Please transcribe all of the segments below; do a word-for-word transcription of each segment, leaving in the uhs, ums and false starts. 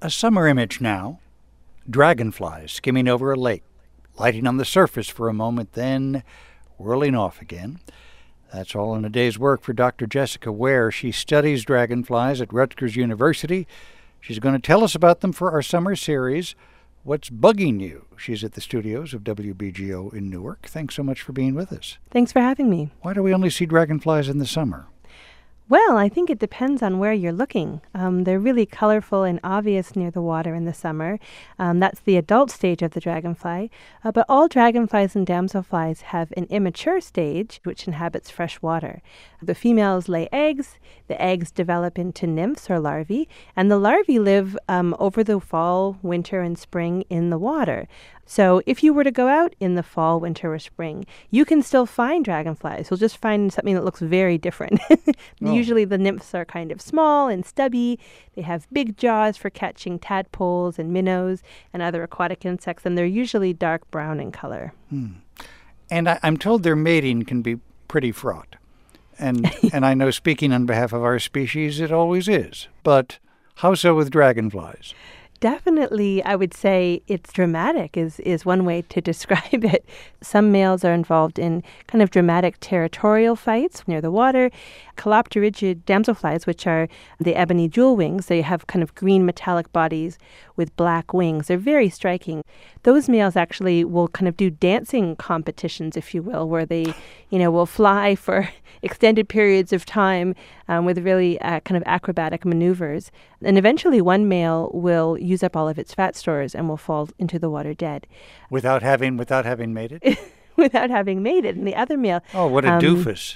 A summer image now. Dragonflies skimming over a lake, lighting on the surface for a moment, then whirling off again. That's all in a day's work for Doctor Jessica Ware. She studies dragonflies at Rutgers University. She's going to tell us about them for our summer series, What's Bugging You? She's at the studios of W B G O in Newark. Thanks so much for being with us. Thanks for having me. Why do we only see dragonflies in the summer? Well, I think it depends on where you're looking. Um, they're really colorful and obvious near the water in the summer. Um, that's the adult stage of the dragonfly. Uh, but all dragonflies and damselflies have an immature stage, which inhabits fresh water. The females lay eggs. The eggs develop into nymphs or larvae. And the larvae live um, over the fall, winter, and spring in the water. So if you were to go out in the fall, winter, or spring, you can still find dragonflies. You'll just find something that looks very different. Oh. Usually the nymphs are kind of small and stubby. They have big jaws for catching tadpoles and minnows and other aquatic insects, and they're usually dark brown in color. Hmm. And I, I'm told their mating can be pretty fraught. And, and I know, speaking on behalf of our species, it always is. But how so with dragonflies? Definitely, I would say it's dramatic is, is one way to describe it. Some males are involved in kind of dramatic territorial fights near the water. Calopterygiid damselflies, which are the ebony jewel wings, they have kind of green metallic bodies with black wings. They're very striking. Those males actually will kind of do dancing competitions, if you will, where they, you know, will fly for extended periods of time um, with really uh, kind of acrobatic maneuvers. And eventually one male will use up all of its fat stores and will fall into the water dead. Without having without having made it? Without having made it. And the other male... Oh, what a um, doofus.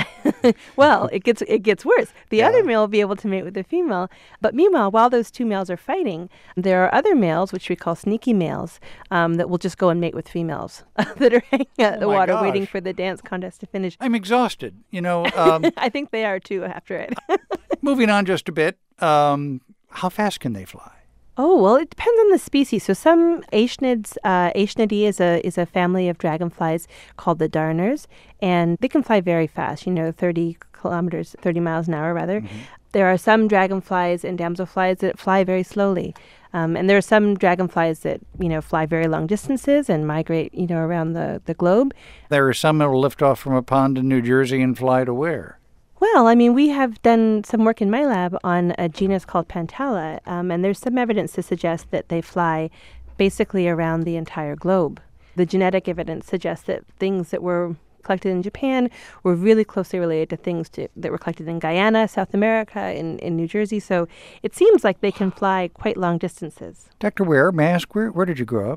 Well, it gets it gets worse. The Yeah. other male will be able to mate with the female. But meanwhile, while those two males are fighting, there are other males, which we call sneaky males, um, that will just go and mate with females that are hanging out in Oh the my water waiting gosh. for the dance contest to finish. I'm exhausted. You know, um, I think they are too after it. moving on just a bit, um, how fast can they fly? Oh, well, it depends on the species. So some Aeschnids, uh, Aeschnidae is a is a family of dragonflies called the darners, and they can fly very fast, you know, thirty kilometers, thirty miles an hour, rather. Mm-hmm. There are some dragonflies and damselflies that fly very slowly. Um, and there are some dragonflies that, you know, fly very long distances and migrate, you know, around the, the globe. There are some that will lift off from a pond in New Jersey and fly to where? Well, I mean, we have done some work in my lab on a genus called Pantala, um, and there's some evidence to suggest that they fly basically around the entire globe. The genetic evidence suggests that things that were collected in Japan were really closely related to things to, that were collected in Guyana, South America, in, in New Jersey. So it seems like they can fly quite long distances. Doctor Ware, may I ask, where, where did you grow up?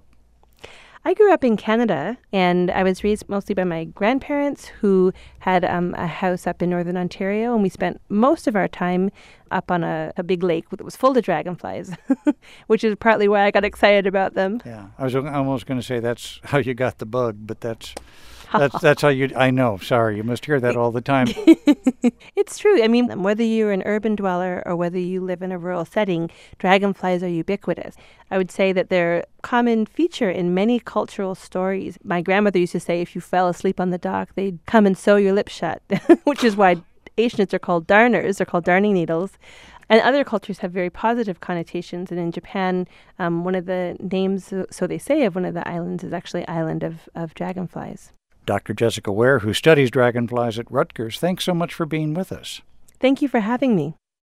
I grew up in Canada, and I was raised mostly by my grandparents, who had um, a house up in northern Ontario, and we spent most of our time up on a, a big lake that was full of dragonflies, which is partly why I got excited about them. Yeah, I was almost going to say that's how you got the bug, but that's that's that's how you. I know. Sorry, you must hear that all the time. It's true. I mean, whether you're an urban dweller or whether you live in a rural setting, dragonflies are ubiquitous. I would say that they're a common feature in many cultural stories. My grandmother used to say if you fell asleep on the dock, they'd come and sew your lips shut, which is why Aeschnids are called darners. They're called darning needles. And other cultures have very positive connotations. And in Japan, um, one of the names, so they say, of one of the islands is actually Island of, of Dragonflies. Doctor Jessica Ware, who studies dragonflies at Rutgers, thanks so much for being with us. Thank you for having me.